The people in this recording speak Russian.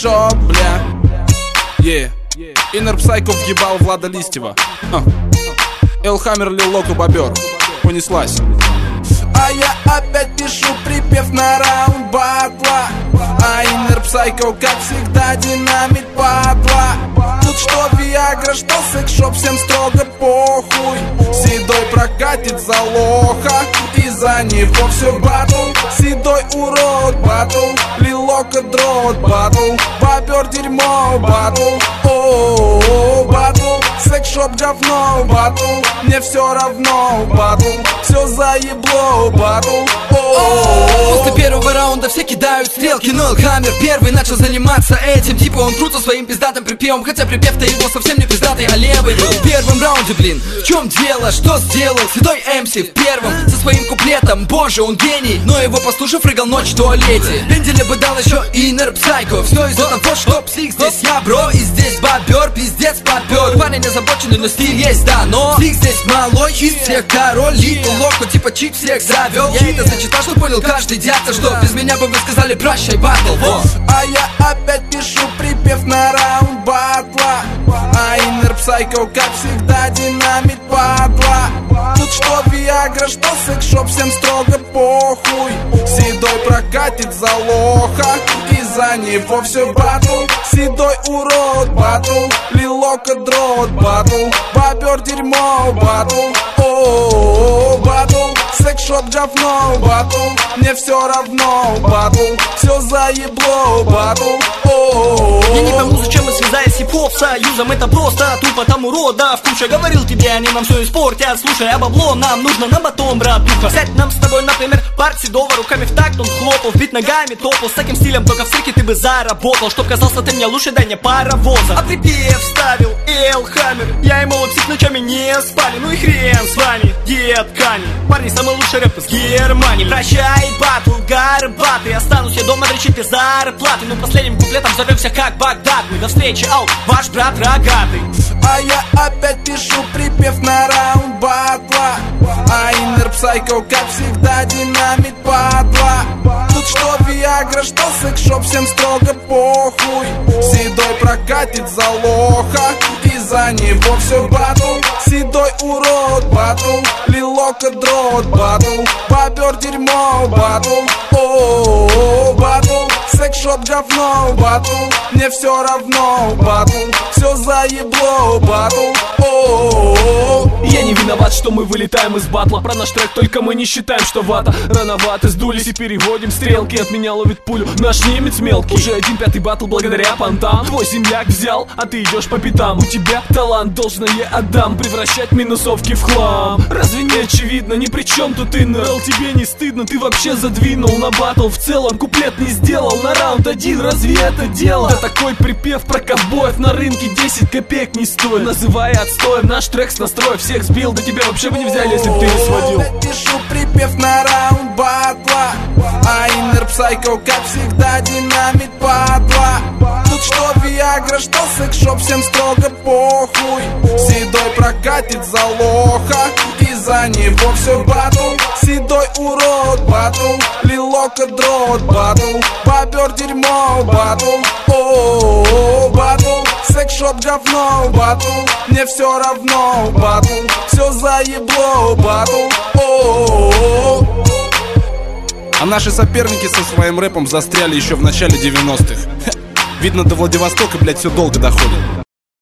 секс-шоп, бля. Inner Psycho въебал Влада Листьева. Элхаммер, Лил Локо, Бобер. Понеслась. А я опять пишу припев на раунд батла. А Inner Psycho, как всегда, динамит падла. Тут что Виагра, что секс-шоп, всем строго похуй. Седой прокатит за лоха, и за него все батл. Седой урод батл, Лил Локо дрот батл, Бобер дерьмо батл. О-о-о, батл, секс-шоп говно батл, мне все равно батл, все заебло батл. После первого раунда все кидают стрелки, но Элхаммер первый начал заниматься этим. Типа он крут со своим пиздатым припевом, хотя припев-то его совсем не пиздатый, а левый. В первом раунде, блин, в чем дело, что сделал седой MC в первом со своим куплетом? Боже, он гений, но его послушав, рыгал ночь в туалете. Пенделя бы дал еще Inner Psycho. Все из-за того, что псих здесь я, бро, и здесь Бобер, пиздец попер. Парень озабоченный, но стиль есть, да, но псих здесь малой, из всех король. Лил Локо, типа чик всех завел. Я это зачитал, что понял каждый дядя, что без меня бы вы сказали прощай, батл. А я опять пишу припев на раунд батла. А Inner Psycho, как всегда, динамит падла. Тут что Виагра, что секс-шоп, всем строго похуй. Седой прокатит за лоха, и за него все батл. Седой урод батл, Лил Локо дрот батл, Бобер дерьмо батл. О-о-о, батл, секс-шоп говно батл, мне все равно батл, все заебло батл. Я не пойму, зачем мы связались с хип-хоп союзом. Это просто тупо там уродов куча. Говорил тебе, они нам все испортят. Слушай, а бабло нам нужно на батон, братуха. Взять нам с тобой, например, пар Седова. Руками в такт он хлопал, в бит ногами топал. С таким стилем только в цирке ты бы заработал. Чтоб казался ты мне лучше, дай мне паровоза. А припев ставил Элхаммер. Я и молод псих ночами не спали. Ну и хрен с вами, детками. Парни, самый лучший рэп из Германии. Прощай, батл, горбатый. Останусь я дома дрочить без зарплаты. Но последним куплетом взорвемся как Багдад. Мы до встречи, ау, ваш брат рогатый. А я опять пишу припев на раунд батла. А Inner Psycho, как всегда, динамит падла. Тут что Виагра, что секс-шоп, всем строго похуй. Седой прокатит за лоха, и за него все батл. Седой урод батл, Лил Локо дрот батл, Бобер дерьмо батл. О-о-о, батл, секс-шоп говно батл, мне все равно батл, все заебло батл. Я не виноват, что мы вылетаем из батла. Про наш трек только мы не считаем, что вата. Рановато сдулись и переводим стрелки. От меня ловит пулю наш немец мелкий. Уже 1/5 батл благодаря понтам. Твой земляк взял, а ты идешь по пятам. У тебя талант, должно я отдам. Превращать минусовки в хлам. Разве не очевидно, ни при чем тут Inner? Тебе не стыдно, ты вообще задвинул на батл. В целом куплет не сделал на раунд 1. Разве это дело? Да такой припев про ковбоев на рынке 10 копеек не стоит. Называя отстоем наш трек с настроя всех сбил. Да тебя вообще бы не взяли, если бы ты не сводил. Я пишу припев на раунд батла. А Inner Psycho, как всегда, динамит падла. Тут что Виагра, что секс-шоп, всем строго похуй. Седой прокатит за лоха, и за него все батл. Седой урод батл, Лил Локо дрот батл, Бобер дерьмо батл. О-о-о, батл, секс-шоп говно батл, мне все равно батл, все заебло батл. А наши соперники со своим рэпом застряли еще в начале 90-х. Видно, до Владивостока, блядь, все долго доходит.